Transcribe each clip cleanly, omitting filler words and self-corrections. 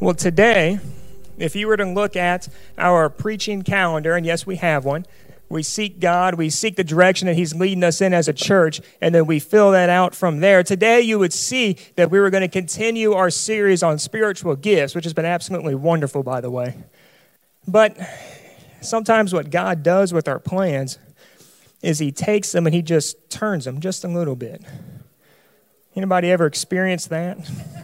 Well, today, if you were to look at our preaching calendar, and yes, we have one, we seek God, we seek the direction that He's leading us in as a church, and then we fill that out from there. Today, you would see that we were going to continue our series on spiritual gifts, which has been absolutely wonderful, by the way. But sometimes what God does with our plans is He takes them and He just turns them just a little bit. Anybody ever experienced that?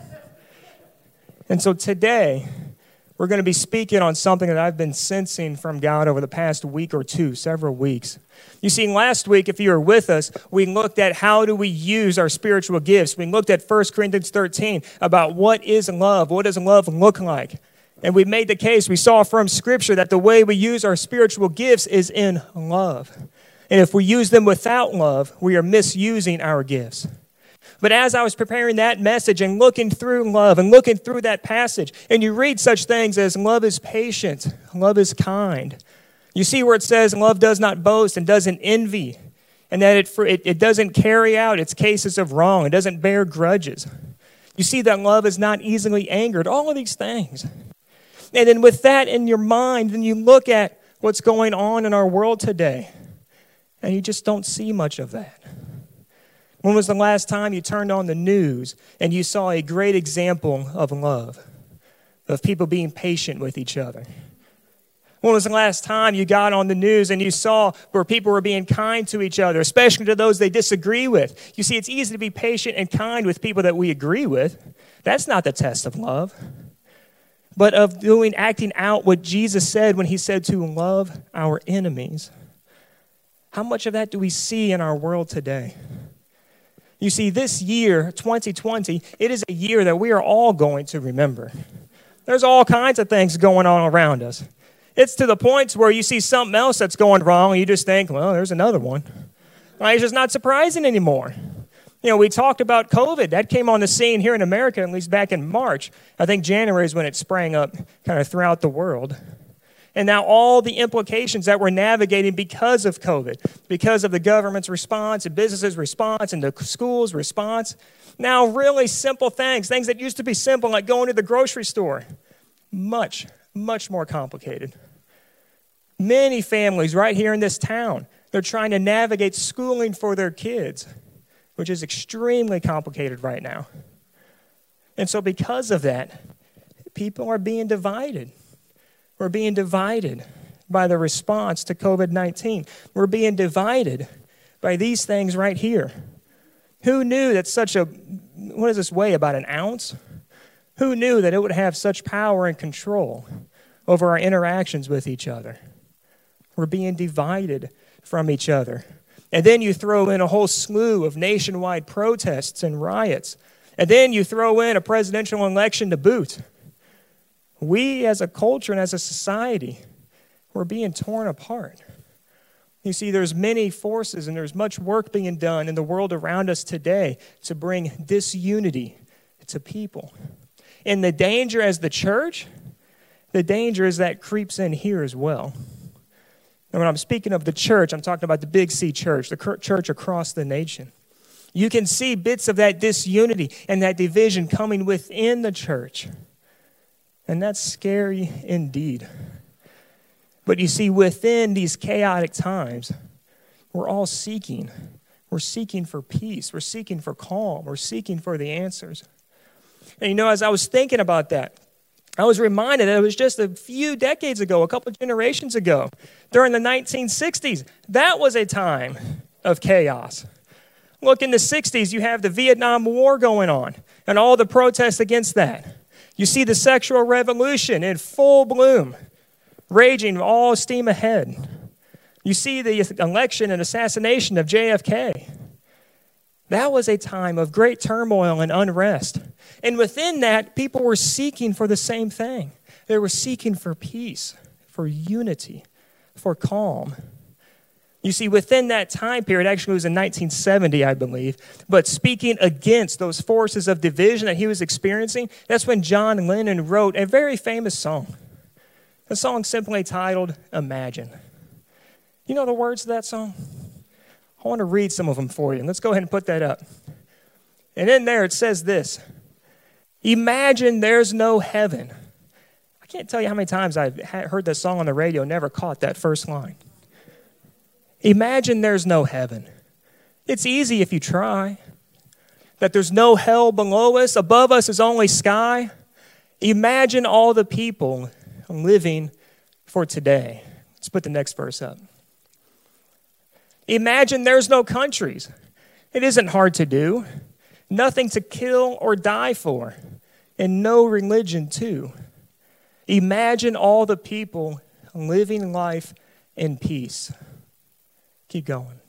And so today, we're going to be speaking on something that I've been sensing from God over the past week or two, several weeks. You see, last week, if you were with us, we looked at how do we use our spiritual gifts. We looked at 1 Corinthians 13 about what is love, what does love look like. And we made the case, we saw from Scripture that the way we use our spiritual gifts is in love. And if we use them without love, we are misusing our gifts. But as I was preparing that message and looking through love and looking through that passage, and you read such things as love is patient, love is kind. You see where it says love does not boast and doesn't envy, and that it doesn't carry out its cases of wrong. It doesn't bear grudges. You see that love is not easily angered, all of these things. And then with that in your mind, then you look at what's going on in our world today, and you just don't see much of that. When was the last time you turned on the news and you saw a great example of love, of people being patient with each other? When was the last time you got on the news and you saw where people were being kind to each other, especially to those they disagree with? You see, it's easy to be patient and kind with people that we agree with. That's not the test of love. But of acting out what Jesus said when He said to love our enemies. How much of that do we see in our world today? You see, this year, 2020, it is a year that we are all going to remember. There's all kinds of things going on around us. It's to the point where you see something else that's going wrong, and you just think, well, there's another one. It's just not surprising anymore. You know, we talked about COVID. That came on the scene here in America, at least back in March. I think January is when it sprang up kind of throughout the world. And now all the implications that we're navigating because of COVID, because of the government's response and businesses' response and the schools' response. Now really simple things that used to be simple, like going to the grocery store, much, much more complicated. Many families right here in this town, they're trying to navigate schooling for their kids, which is extremely complicated right now. And so because of that, people are being divided. We're being divided by the response to COVID-19. We're being divided by these things right here. Who knew that what does this weigh, about an ounce? Who knew that it would have such power and control over our interactions with each other? We're being divided from each other. And then you throw in a whole slew of nationwide protests and riots. And then you throw in a presidential election to boot. We as a culture and as a society, we're being torn apart. You see, there's many forces and there's much work being done in the world around us today to bring disunity to people. And the danger as the church, the danger is that creeps in here as well. And when I'm speaking of the church, I'm talking about the Big C church, the church across the nation. You can see bits of that disunity and that division coming within the church. And that's scary indeed. But you see, within these chaotic times, we're all seeking. We're seeking for peace. We're seeking for calm. We're seeking for the answers. And you know, as I was thinking about that, I was reminded that it was just a few decades ago, a couple of generations ago, during the 1960s, that was a time of chaos. Look, in the 60s, you have the Vietnam War going on and all the protests against that. You see the sexual revolution in full bloom, raging all steam ahead. You see the election and assassination of JFK. That was a time of great turmoil and unrest. And within that, people were seeking for the same thing. They were seeking for peace, for unity, for calm. You see, within that time period, actually it was in 1970, I believe, but speaking against those forces of division that he was experiencing, that's when John Lennon wrote a very famous song. A song simply titled, Imagine. You know the words of that song? I want to read some of them for you. Let's go ahead and put that up. And in there it says this: Imagine there's no heaven, I can't tell you how many times I've heard this song on the radio, never caught that first line. Imagine there's no heaven. It's easy if you try. That there's no hell below us. Above us is only sky. Imagine all the people living for today. Let's put the next verse up. Imagine there's no countries. It isn't hard to do. Nothing to kill or die for. And no religion too. Imagine all the people living life in peace. Keep going.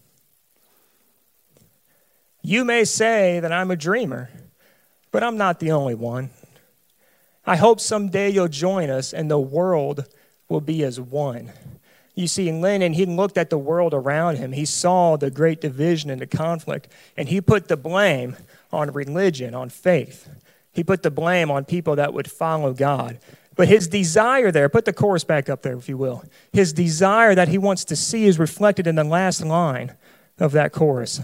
You may say that I'm a dreamer, but I'm not the only one. I hope someday you'll join us and the world will be as one. You see, Lennon, he looked at the world around him. He saw the great division and the conflict, and he put the blame on religion, on faith. He put the blame on people that would follow God. But his desire there, put the chorus back up there if you will. His desire that he wants to see is reflected in the last line of that chorus.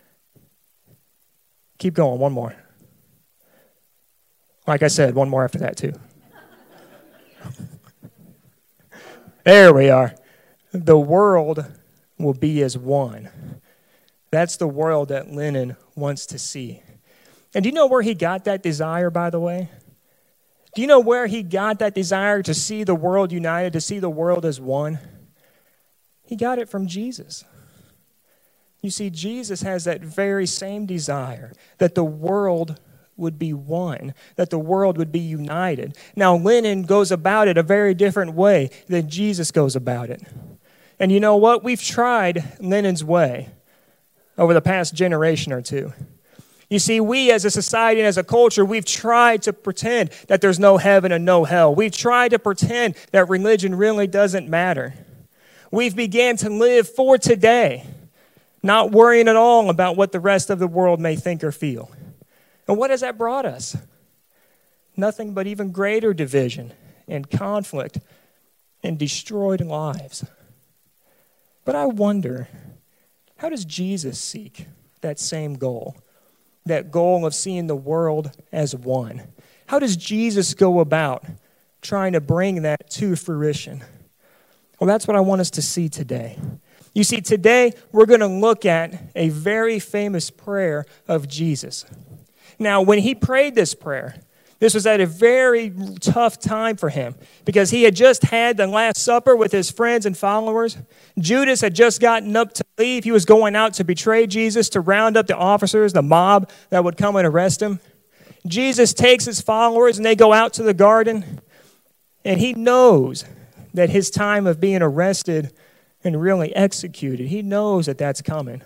Keep going, one more. Like I said, one more after that too. There we are. The world will be as one. That's the world that Lennon wants to see. And do you know where he got that desire, by the way? Do you know where he got that desire to see the world united, to see the world as one? He got it from Jesus. You see, Jesus has that very same desire, that the world would be one, that the world would be united. Now, Lennon goes about it a very different way than Jesus goes about it. And you know what? We've tried Lennon's way over the past generation or two. You see, we as a society and as a culture, we've tried to pretend that there's no heaven and no hell. We've tried to pretend that religion really doesn't matter. We've began to live for today, not worrying at all about what the rest of the world may think or feel. And what has that brought us? Nothing but even greater division and conflict and destroyed lives. But I wonder, how does Jesus seek that same goal? That goal of seeing the world as one. How does Jesus go about trying to bring that to fruition? Well, that's what I want us to see today. You see, today we're going to look at a very famous prayer of Jesus. Now, when he prayed this prayer, this was at a very tough time for him because he had just had the Last Supper with his friends and followers. Judas had just gotten up to leave. He was going out to betray Jesus, to round up the officers, the mob that would come and arrest him. Jesus takes his followers and they go out to the garden, and he knows that his time of being arrested and really executed, he knows that that's coming.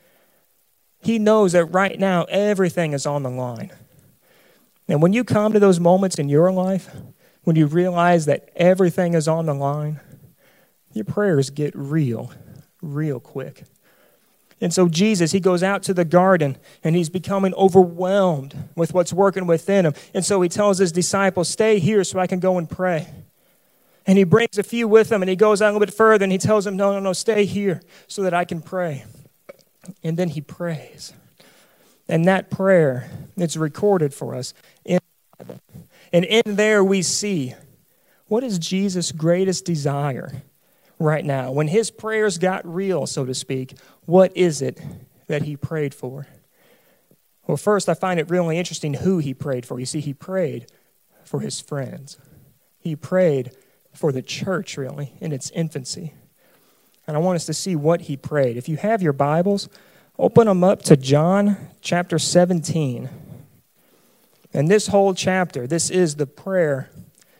He knows that right now everything is on the line. And when you come to those moments in your life, when you realize that everything is on the line, your prayers get real quick. And so Jesus, he goes out to the garden and he's becoming overwhelmed with what's working within him. And so he tells his disciples, stay here so I can go and pray. And he brings a few with him and he goes out a little bit further and he tells them, no, stay here so that I can pray. And then he prays. And that prayer, it's recorded for us in the Bible. And in there we see, what is Jesus' greatest desire right now? When his prayers got real, so to speak, what is it that he prayed for? Well, first, I find it really interesting who he prayed for. You see, he prayed for his friends. He prayed for the church, really, in its infancy. And I want us to see what he prayed. If you have your Bibles, open them up to John chapter 17. And this whole chapter, this is the prayer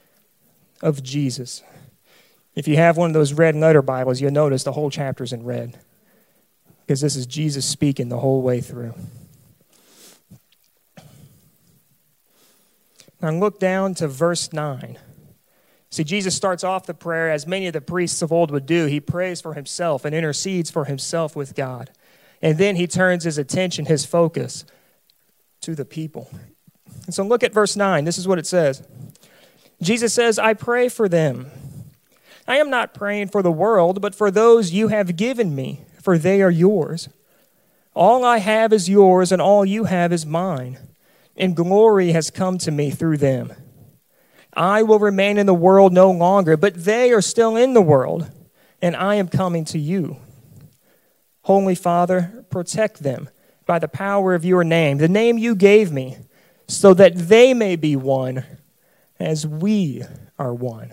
of Jesus. If you have one of those red letter Bibles, you'll notice the whole chapter is in red, because this is Jesus speaking the whole way through. Now look down to verse 9. See, Jesus starts off the prayer as many of the priests of old would do. He prays for himself and intercedes for himself with God. And then he turns his attention, his focus, to the people. And so look at verse 9. This is what it says. Jesus says, I pray for them. I am not praying for the world, but for those you have given me, for they are yours. All I have is yours, and all you have is mine. And glory has come to me through them. I will remain in the world no longer, but they are still in the world, and I am coming to you. Holy Father, protect them by the power of your name, the name you gave me, so that they may be one as we are one.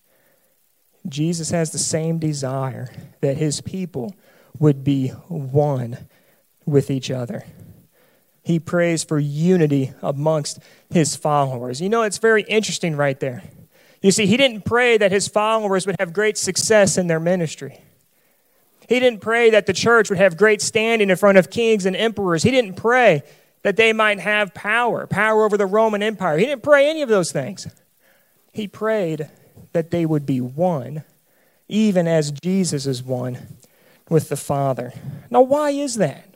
Jesus has the same desire that his people would be one with each other. He prays for unity amongst his followers. You know, it's very interesting right there. You see, he didn't pray that his followers would have great success in their ministry. He didn't pray that the church would have great standing in front of kings and emperors. He didn't pray that they might have power over the Roman Empire. He didn't pray any of those things. He prayed that they would be one, even as Jesus is one with the Father. Now, why is that?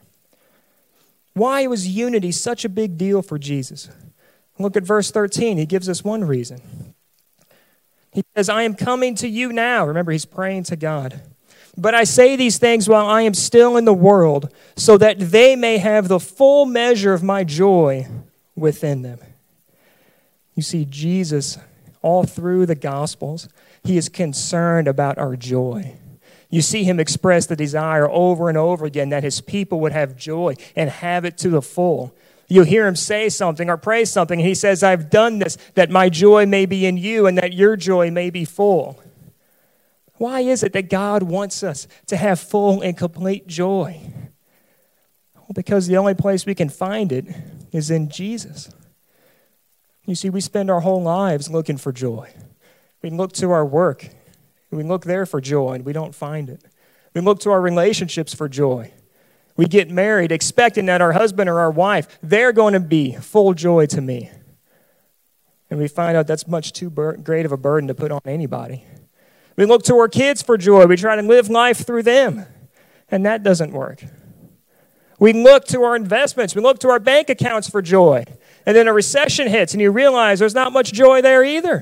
Why was unity such a big deal for Jesus? Look at verse 13. He gives us one reason. He says, I am coming to you now. Remember, he's praying to God. But I say these things while I am still in the world, so that they may have the full measure of my joy within them. You see, Jesus, all through the Gospels, he is concerned about our joy. You see him express the desire over and over again that his people would have joy and have it to the full. You hear him say something or pray something, and he says, I've done this that my joy may be in you and that your joy may be full. Why is it that God wants us to have full and complete joy? Well, because the only place we can find it is in Jesus. You see, we spend our whole lives looking for joy. We look to our work. We look there for joy, and we don't find it. We look to our relationships for joy. We get married expecting that our husband or our wife, they're going to be full joy to me. And we find out that's much too great of a burden to put on anybody. We look to our kids for joy. We try to live life through them, and that doesn't work. We look to our investments. We look to our bank accounts for joy. And then a recession hits, and you realize there's not much joy there either.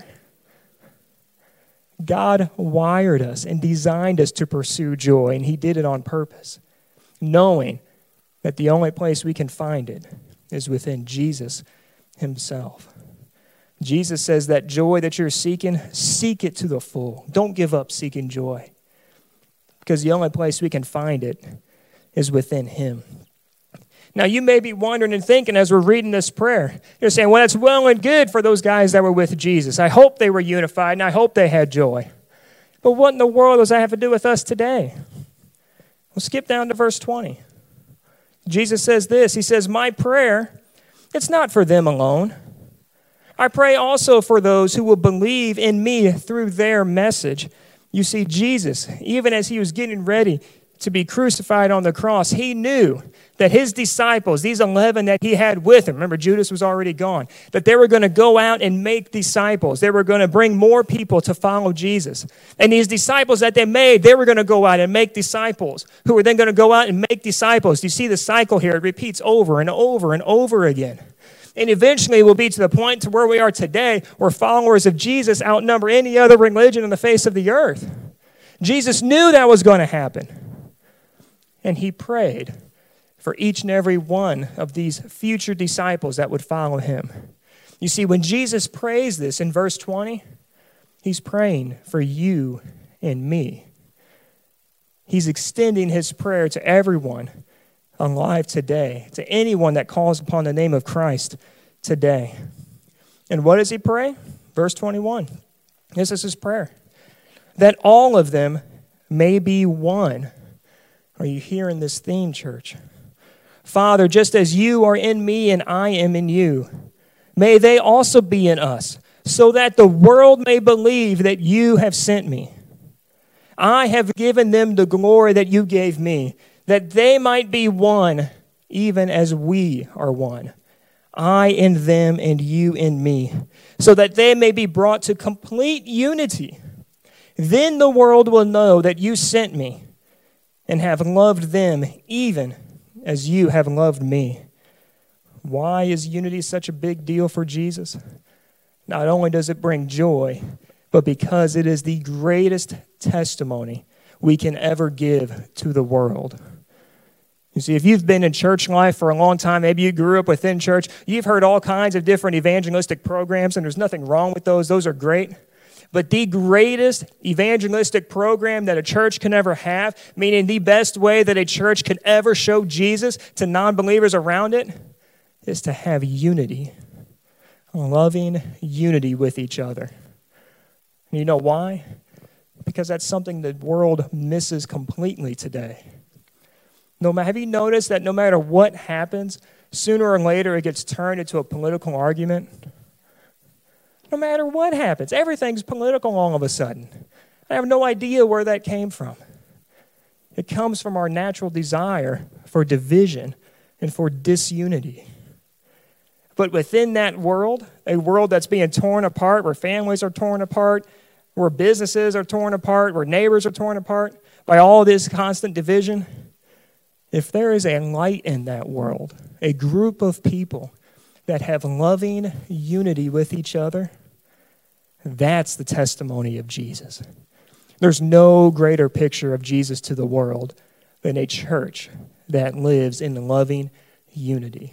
God wired us and designed us to pursue joy, and he did it on purpose, knowing that the only place we can find it is within Jesus himself. Jesus says that joy that you're seeking, seek it to the full. Don't give up seeking joy, because the only place we can find it is within him. Now, you may be wondering and thinking as we're reading this prayer, you're saying, well, that's well and good for those guys that were with Jesus. I hope they were unified, and I hope they had joy. But what in the world does that have to do with us today? Well, skip down to verse 20. Jesus says this. He says, my prayer, it's not for them alone. I pray also for those who will believe in me through their message. You see, Jesus, even as he was getting ready to be crucified on the cross, he knew that his disciples, these 11 that he had with him, remember Judas was already gone, that they were going to go out and make disciples. They were going to bring more people to follow Jesus. And these disciples that they made, they were going to go out and make disciples, who were then going to go out and make disciples. You see the cycle here. It repeats over and over and over again. And eventually we'll be to the point to where we are today, where followers of Jesus outnumber any other religion on the face of the earth. Jesus knew that was going to happen. And he prayed for each and every one of these future disciples that would follow him. You see, when Jesus prays this in verse 20, he's praying for you and me. He's extending his prayer to everyone alive today, to anyone that calls upon the name of Christ today. And what does he pray? Verse 21. This is his prayer. That all of them may be one. Are you hearing this theme, church? Father, just as you are in me and I am in you, may they also be in us, so that the world may believe that you have sent me. I have given them the glory that you gave me, that they might be one, even as we are one. I in them and you in me, so that they may be brought to complete unity. Then the world will know that you sent me and have loved them even as you have loved me. Why is unity such a big deal for Jesus? Not only does it bring joy, but because it is the greatest testimony we can ever give to the world. You see, if you've been in church life for a long time, maybe you grew up within church, you've heard all kinds of different evangelistic programs, and there's nothing wrong with those. Those are great. But the greatest evangelistic program that a church can ever have, meaning the best way that a church can ever show Jesus to non-believers around it, is to have unity, loving unity with each other. And you know why? Because that's something the world misses completely today. Have you noticed that no matter what happens, sooner or later it gets turned into a political argument? No matter what happens, everything's political all of a sudden. I have no idea where that came from. It comes from our natural desire for division and for disunity. But within that world, a world that's being torn apart, where families are torn apart, where businesses are torn apart, where neighbors are torn apart by all this constant division, if there is a light in that world, a group of people that have loving unity with each other, that's the testimony of Jesus. There's no greater picture of Jesus to the world than a church that lives in loving unity.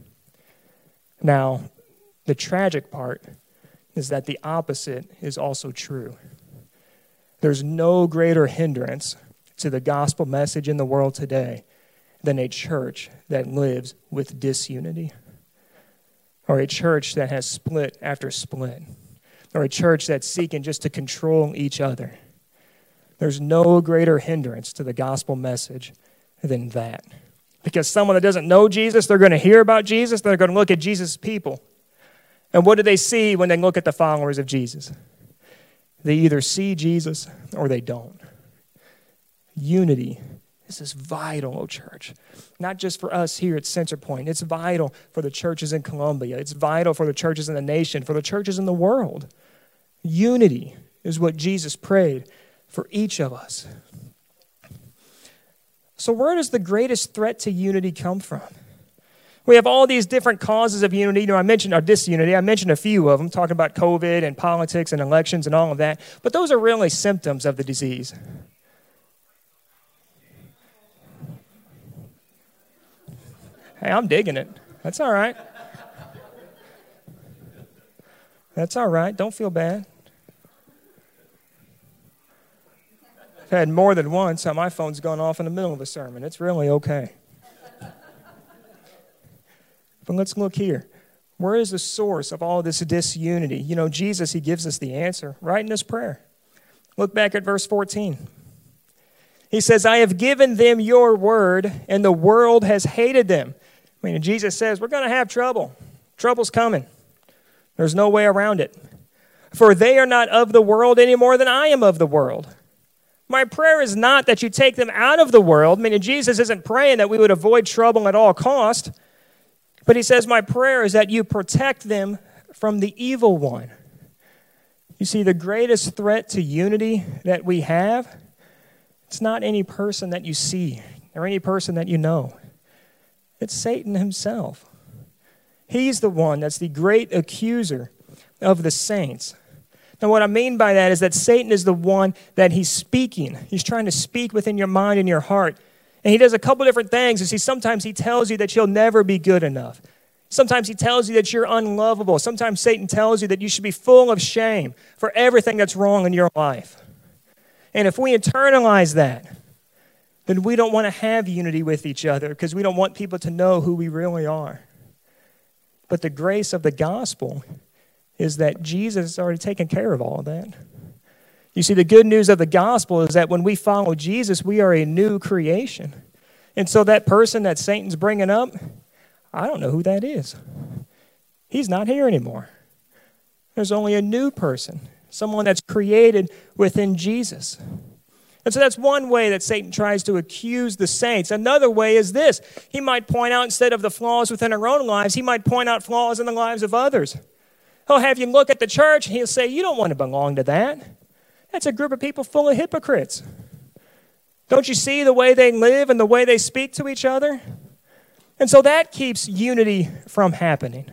Now, the tragic part is that the opposite is also true. There's no greater hindrance to the gospel message in the world today than a church that lives with disunity, or a church that has split after split, or a church that's seeking just to control each other. There's no greater hindrance to the gospel message than that. Because someone that doesn't know Jesus, they're going to hear about Jesus, they're going to look at Jesus' people. And what do they see when they look at the followers of Jesus? They either see Jesus or they don't. Unity. This is vital, oh church. Not just for us here at Centerpoint. It's vital for the churches in Columbia. It's vital for the churches in the nation, for the churches in the world. Unity is what Jesus prayed for each of us. So where does the greatest threat to unity come from? We have all these different causes of unity. I mentioned our disunity. I mentioned a few of them, talking about COVID and politics and elections and all of that. But those are really symptoms of the disease. Hey, I'm digging it. That's all right. That's all right. Don't feel bad. I've had more than once how my phone's gone off in the middle of a sermon. It's really okay. But let's look here. Where is the source of all this disunity? Jesus, he gives us the answer right in his prayer. Look back at verse 14. He says, I have given them your word, and the world has hated them. Jesus says, we're going to have trouble. Trouble's coming. There's no way around it. For they are not of the world any more than I am of the world. My prayer is not that you take them out of the world. Jesus isn't praying that we would avoid trouble at all cost. But he says, my prayer is that you protect them from the evil one. You see, the greatest threat to unity that we have, it's not any person that you see or any person that you know. It's Satan himself. He's the one that's the great accuser of the saints. Now, what I mean by that is that Satan is the one that he's speaking. He's trying to speak within your mind and your heart. And he does a couple different things. You see, sometimes he tells you that you'll never be good enough. Sometimes he tells you that you're unlovable. Sometimes Satan tells you that you should be full of shame for everything that's wrong in your life. And if we internalize that, then we don't want to have unity with each other because we don't want people to know who we really are. But the grace of the gospel is that Jesus has already taken care of all of that. You see, the good news of the gospel is that when we follow Jesus, we are a new creation. And so that person that Satan's bringing up, I don't know who that is. He's not here anymore. There's only a new person, someone that's created within Jesus. And so that's one way that Satan tries to accuse the saints. Another way is this. He might point out, instead of the flaws within our own lives, he might point out flaws in the lives of others. He'll have you look at the church and he'll say, you don't want to belong to that. That's a group of people full of hypocrites. Don't you see the way they live and the way they speak to each other? And so that keeps unity from happening.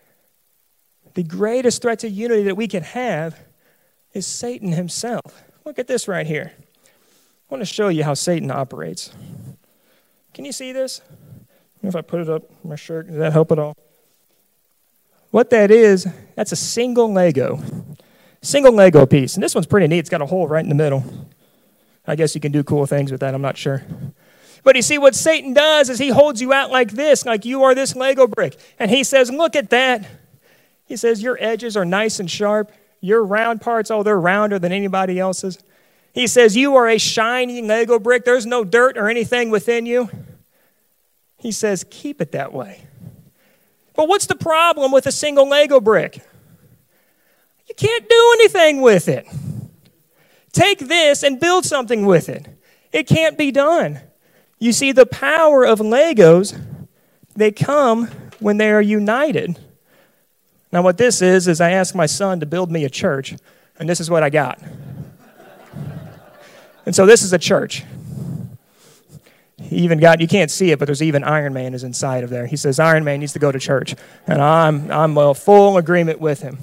The greatest threat to unity that we can have is Satan himself. Look at this right here. I want to show you how Satan operates. Can you see this? If I put it up my shirt, does that help at all? What that is, that's a single Lego piece. And this one's pretty neat. It's got a hole right in the middle. I guess you can do cool things with that. I'm not sure. But you see, what Satan does is he holds you out like this, like you are this Lego brick. And he says, look at that. He says, your edges are nice and sharp. Your round parts, oh, they're rounder than anybody else's. He says, you are a shiny Lego brick. There's no dirt or anything within you. He says, keep it that way. But what's the problem with a single Lego brick? You can't do anything with it. Take this and build something with it. It can't be done. You see, the power of Legos, they come when they are united. Now, what this is I asked my son to build me a church, and this is what I got. And so this is a church. He even got, you can't see it, but there's even Iron Man is inside of there. He says Iron Man needs to go to church. And I'm in full agreement with him.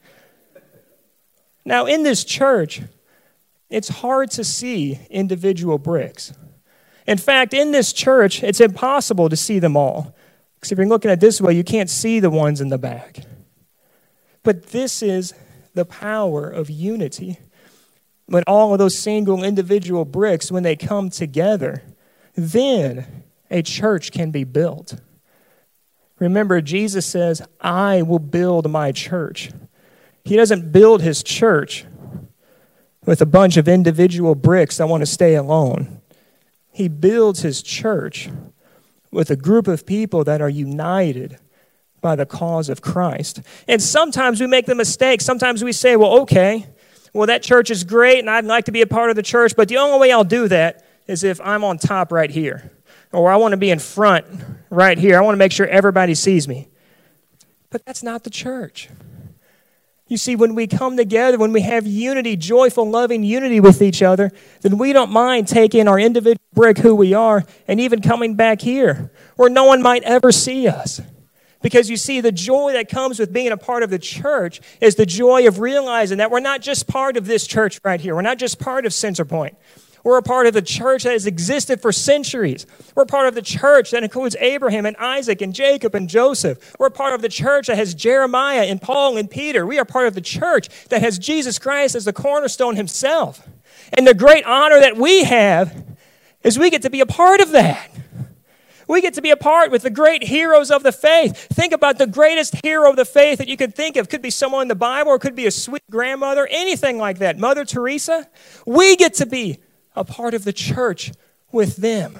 Now, in this church, it's hard to see individual bricks. In fact, in this church, it's impossible to see them all. Because if you're looking at it this way, you can't see the ones in the back. But this is the power of unity. When all of those single individual bricks, when they come together, then a church can be built. Remember, Jesus says, I will build my church. He doesn't build his church with a bunch of individual bricks that want to stay alone. He builds his church with a group of people that are united by the cause of Christ. And sometimes we make the mistake. Sometimes we say, well, okay, well, that church is great, and I'd like to be a part of the church, but the only way I'll do that is if I'm on top right here, or I want to be in front right here. I want to make sure everybody sees me. But that's not the church. You see, when we come together, when we have unity, joyful, loving unity with each other, then we don't mind taking our individual brick, who we are, and even coming back here, where no one might ever see us. Because you see, the joy that comes with being a part of the church is the joy of realizing that we're not just part of this church right here. We're not just part of Centerpoint. We're a part of the church that has existed for centuries. We're part of the church that includes Abraham and Isaac and Jacob and Joseph. We're part of the church that has Jeremiah and Paul and Peter. We are part of the church that has Jesus Christ as the cornerstone himself. And the great honor that we have is we get to be a part of that. We get to be a part with the great heroes of the faith. Think about the greatest hero of the faith that you could think of. Could be someone in the Bible, or could be a sweet grandmother, anything like that. Mother Teresa. We get to be a part of the church with them.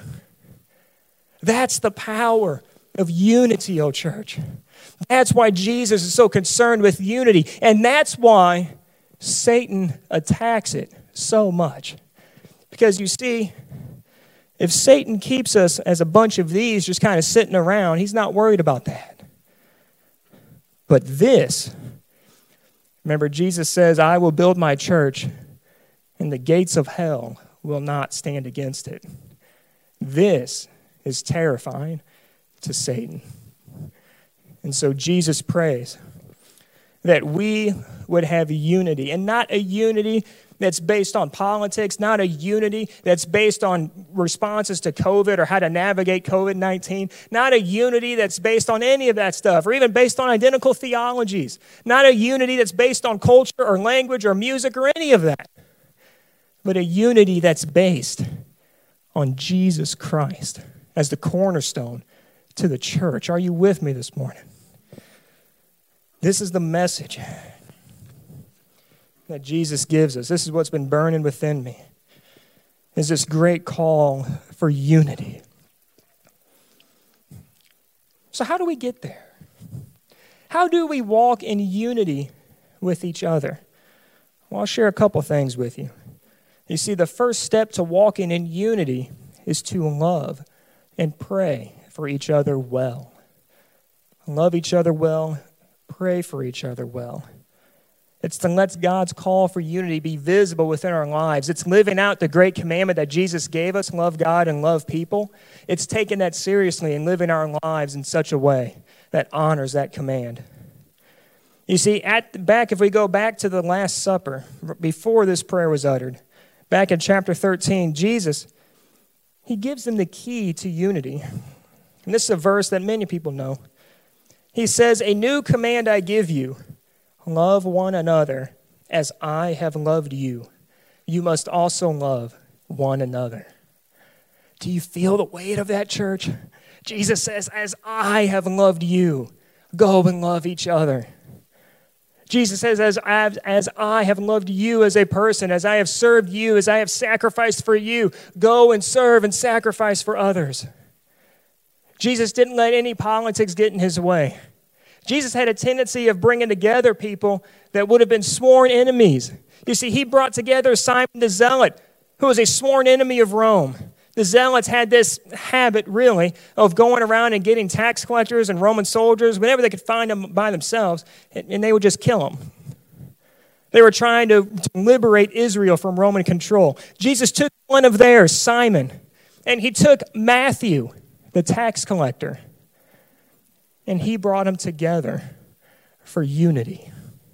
That's the power of unity, oh church. That's why Jesus is so concerned with unity. And that's why Satan attacks it so much. Because you see, if Satan keeps us as a bunch of these just kind of sitting around, he's not worried about that. But this, remember Jesus says, I will build my church, and the gates of hell will not stand against it. This is terrifying to Satan. And so Jesus prays that we would have unity, and not a unity that's based on politics, not a unity that's based on responses to COVID or how to navigate COVID-19, not a unity that's based on any of that stuff, or even based on identical theologies, not a unity that's based on culture or language or music or any of that, but a unity that's based on Jesus Christ as the cornerstone to the church. Are you with me this morning? This is the message that Jesus gives us. This is what's been burning within me, is this great call for unity. So how do we get there? How do we walk in unity with each other? Well, I'll share a couple things with you. You see, the first step to walking in unity is to love and pray for each other well. Love each other well, pray for each other well. It's to let God's call for unity be visible within our lives. It's living out the great commandment that Jesus gave us, love God and love people. It's taking that seriously and living our lives in such a way that honors that command. You see, if we go back to the Last Supper, before this prayer was uttered, back in chapter 13, Jesus he gives them the key to unity. And this is a verse that many people know. He says, "A new command I give you, love one another as I have loved you. You must also love one another." Do you feel the weight of that, church? Jesus says, "As I have loved you, go and love each other." Jesus says, as I have loved you as a person, as I have served you, as I have sacrificed for you, go and serve and sacrifice for others. Jesus didn't let any politics get in his way. Jesus had a tendency of bringing together people that would have been sworn enemies. You see, he brought together Simon the Zealot, who was a sworn enemy of Rome. The Zealots had this habit, really, of going around and getting tax collectors and Roman soldiers whenever they could find them by themselves, and they would just kill them. They were trying to liberate Israel from Roman control. Jesus took one of theirs, Simon, and he took Matthew, the tax collector, and he brought them together for unity.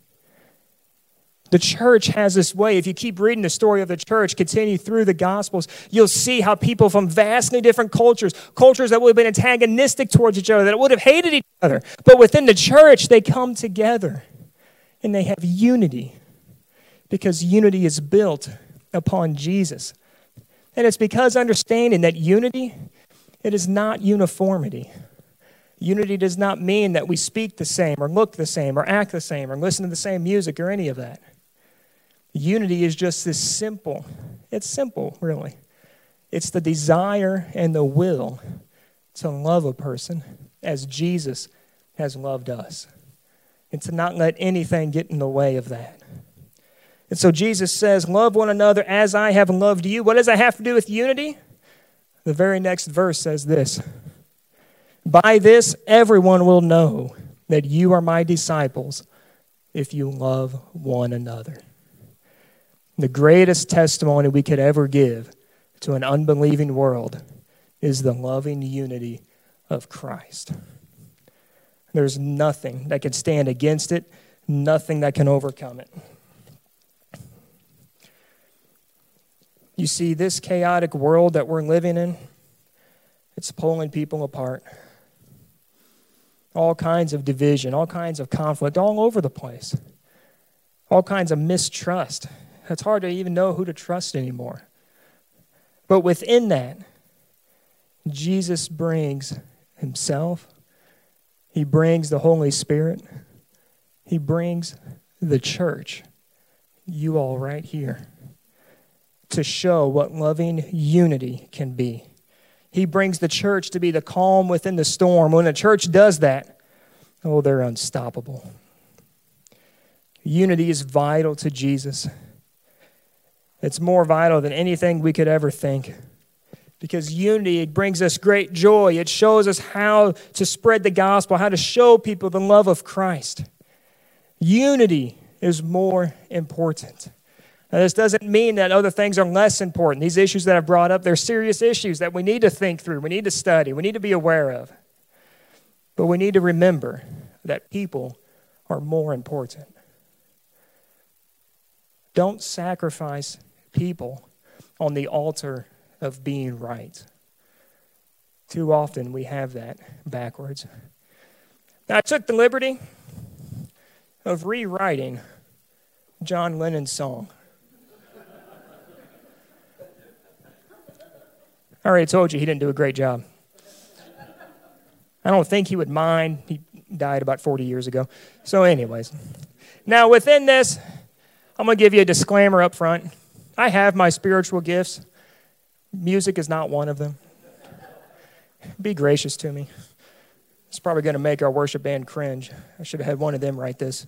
The church has this way. If you keep reading the story of the church, continue through the Gospels, you'll see how people from vastly different cultures that would have been antagonistic towards each other, that would have hated each other, but within the church, they come together and they have unity because unity is built upon Jesus. And it's because understanding that unity, it is not uniformity. Unity does not mean that we speak the same or look the same or act the same or listen to the same music or any of that. Unity is just this simple. It's simple, really. It's the desire and the will to love a person as Jesus has loved us, and to not let anything get in the way of that. And so Jesus says, love one another as I have loved you. What does that have to do with unity? The very next verse says this: by this everyone will know that you are my disciples if you love one another. The greatest testimony we could ever give to an unbelieving world is the loving unity of Christ. There's nothing that can stand against it, nothing that can overcome it. You see, this chaotic world that we're living in, it's pulling people apart. All kinds of division, all kinds of conflict, all over the place. All kinds of mistrust. It's hard to even know who to trust anymore. But within that, Jesus brings himself. He brings the Holy Spirit. He brings the church, you all right here, to show what loving unity can be. He brings the church to be the calm within the storm. When the church does that, oh, they're unstoppable. Unity is vital to Jesus. It's more vital than anything we could ever think. Because unity, it brings us great joy. It shows us how to spread the gospel, how to show people the love of Christ. Unity is more important. Now, this doesn't mean that other things are less important. These issues that I've brought up, they're serious issues that we need to think through, we need to study, we need to be aware of. But we need to remember that people are more important. Don't sacrifice people on the altar of being right. Too often we have that backwards. Now, I took the liberty of rewriting John Lennon's song. I already told you he didn't do a great job. I don't think he would mind. He died about 40 years ago. So anyways. Now within this, I'm going to give you a disclaimer up front. I have my spiritual gifts. Music is not one of them. Be gracious to me. It's probably going to make our worship band cringe. I should have had one of them write this.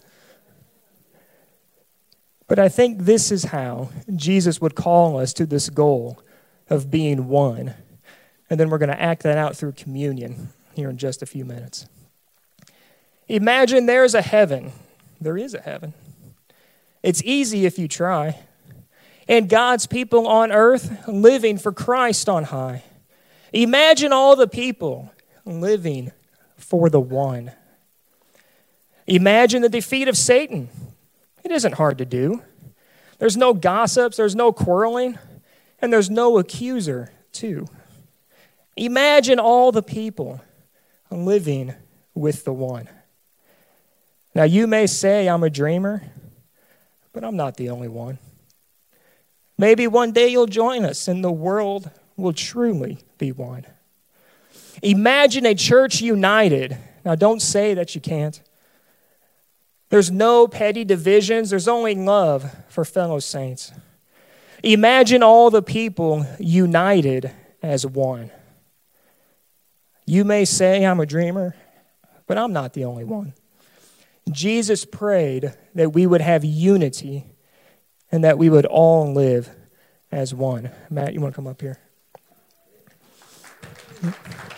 But I think this is how Jesus would call us to this goal of being one. And then we're going to act that out through communion here in just a few minutes. Imagine there's a heaven. There is a heaven. It's easy if you try. And God's people on earth living for Christ on high. Imagine all the people living for the one. Imagine the defeat of Satan. It isn't hard to do. There's no gossips, there's no quarreling, and there's no accuser too. Imagine all the people living with the one. Now, you may say I'm a dreamer, but I'm not the only one. Maybe one day you'll join us and the world will truly be one. Imagine a church united. Now, don't say that you can't. There's no petty divisions. There's only love for fellow saints. Imagine all the people united as one. You may say I'm a dreamer, but I'm not the only one. Jesus prayed that we would have unity and that we would all live as one. Matt, you want to come up here?